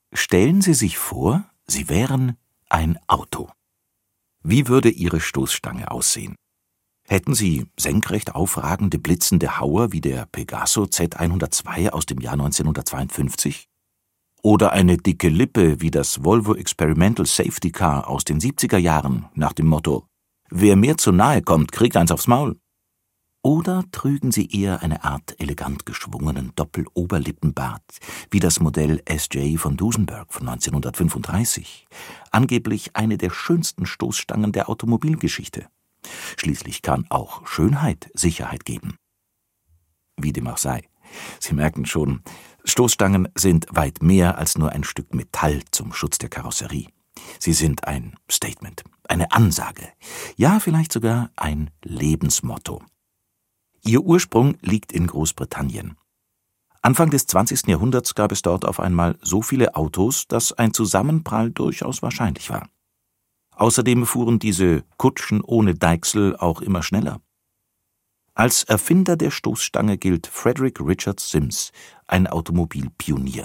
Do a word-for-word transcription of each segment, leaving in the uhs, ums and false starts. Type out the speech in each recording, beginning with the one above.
Stellen Sie sich vor, Sie wären ein Auto. Wie würde Ihre Stoßstange aussehen? Hätten Sie senkrecht aufragende, blitzende Hauer wie der Pegaso Z hundertzwei aus dem Jahr neunzehnhundertzweiundfünfzig? Oder eine dicke Lippe wie das Volvo Experimental Safety Car aus den siebziger Jahren nach dem Motto: Wer mir zu nahe kommt, kriegt eins aufs Maul? Oder trügen Sie eher eine Art elegant geschwungenen Doppeloberlippenbart, wie das Modell S J von Duesenberg von neunzehnhundertfünfunddreißig, angeblich eine der schönsten Stoßstangen der Automobilgeschichte? Schließlich kann auch Schönheit Sicherheit geben. Wie dem auch sei, Sie merken schon, Stoßstangen sind weit mehr als nur ein Stück Metall zum Schutz der Karosserie. Sie sind ein Statement, eine Ansage, ja vielleicht sogar ein Lebensmotto. Ihr Ursprung liegt in Großbritannien. Anfang des zwanzigsten Jahrhunderts gab es dort auf einmal so viele Autos, dass ein Zusammenprall durchaus wahrscheinlich war. Außerdem fuhren diese Kutschen ohne Deichsel auch immer schneller. Als Erfinder der Stoßstange gilt Frederick Richard Sims, ein Automobilpionier.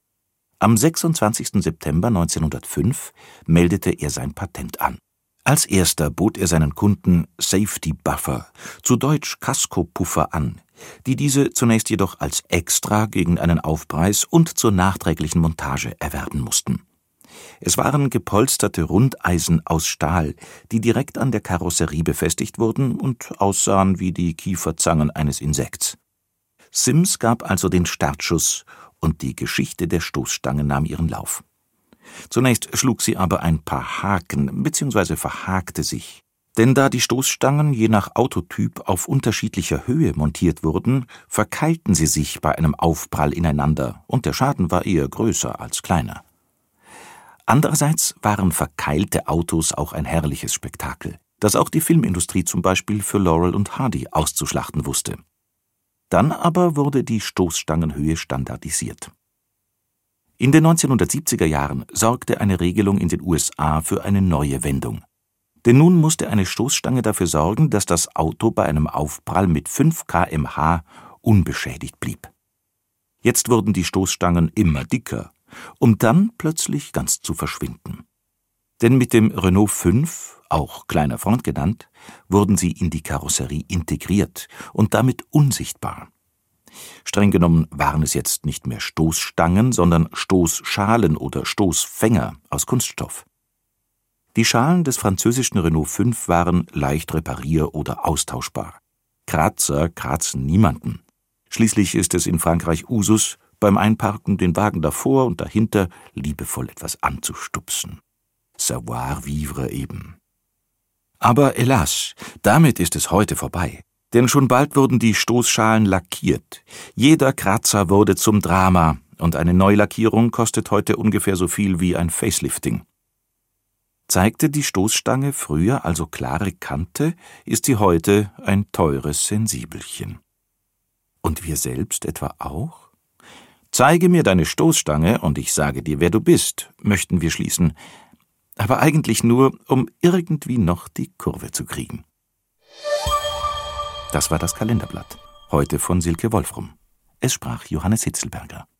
Am sechsundzwanzigsten September neunzehnhundertfünf meldete er sein Patent an. Als erster bot er seinen Kunden Safety Buffer, zu Deutsch Kaskopuffer, an, die diese zunächst jedoch als Extra gegen einen Aufpreis und zur nachträglichen Montage erwerben mussten. Es waren gepolsterte Rundeisen aus Stahl, die direkt an der Karosserie befestigt wurden und aussahen wie die Kieferzangen eines Insekts. Sims gab also den Startschuss und die Geschichte der Stoßstange nahm ihren Lauf. Zunächst schlug sie aber ein paar Haken bzw. verhakte sich. Denn da die Stoßstangen je nach Autotyp auf unterschiedlicher Höhe montiert wurden, verkeilten sie sich bei einem Aufprall ineinander und der Schaden war eher größer als kleiner. Andererseits waren verkeilte Autos auch ein herrliches Spektakel, das auch die Filmindustrie zum Beispiel für Laurel und Hardy auszuschlachten wusste. Dann aber wurde die Stoßstangenhöhe standardisiert. In den neunzehnhundertsiebziger Jahren sorgte eine Regelung in den U S A für eine neue Wendung. Denn nun musste eine Stoßstange dafür sorgen, dass das Auto bei einem Aufprall mit fünf Kilometer pro Stunde unbeschädigt blieb. Jetzt wurden die Stoßstangen immer dicker, um dann plötzlich ganz zu verschwinden. Denn mit dem Renault fünf, auch kleiner Front genannt, wurden sie in die Karosserie integriert und damit unsichtbar. Streng genommen waren es jetzt nicht mehr Stoßstangen, sondern Stoßschalen oder Stoßfänger aus Kunststoff. Die Schalen des französischen Renault fünf waren leicht reparier- oder austauschbar. Kratzer kratzen niemanden. Schließlich ist es in Frankreich Usus, beim Einparken den Wagen davor und dahinter liebevoll etwas anzustupsen. Savoir-vivre eben. Aber hélas, damit ist es heute vorbei. Denn schon bald wurden die Stoßschalen lackiert. Jeder Kratzer wurde zum Drama und eine Neulackierung kostet heute ungefähr so viel wie ein Facelifting. Zeigte die Stoßstange früher also klare Kante, ist sie heute ein teures Sensibelchen. Und wir selbst etwa auch? Zeige mir deine Stoßstange und ich sage dir, wer du bist, möchten wir schließen. Aber eigentlich nur, um irgendwie noch die Kurve zu kriegen. Das war das Kalenderblatt, heute von Silke Wolfrum. Es sprach Johannes Hitzelberger.